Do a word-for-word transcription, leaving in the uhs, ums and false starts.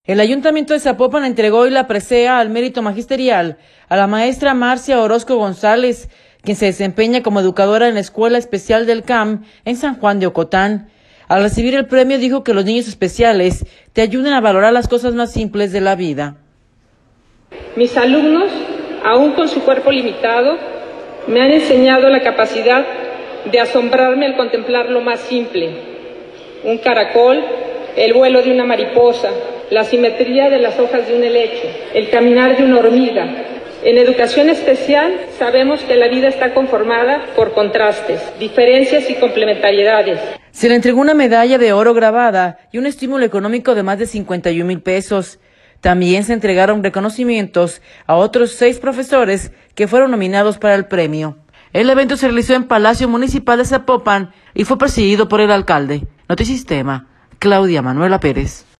El Ayuntamiento de Zapopan entregó hoy la presea al mérito magisterial a la maestra Marcia Orozco González, quien se desempeña como educadora en la Escuela Especial del C A M en San Juan de Ocotán. Al recibir el premio dijo que los niños especiales te ayudan a valorar las cosas más simples de la vida. Mis alumnos, aún con su cuerpo limitado, me han enseñado la capacidad de asombrarme al contemplar lo más simple: un caracol, el vuelo de una mariposa, la simetría de las hojas de un helecho, el caminar de una hormiga. En educación especial sabemos que la vida está conformada por contrastes, diferencias y complementariedades. Se le entregó una medalla de oro grabada y un estímulo económico de más de cincuenta y un mil pesos. También se entregaron reconocimientos a otros seis profesores que fueron nominados para el premio. El evento se realizó en Palacio Municipal de Zapopan y fue presidido por el alcalde. Notisistema, Claudia Manuela Pérez.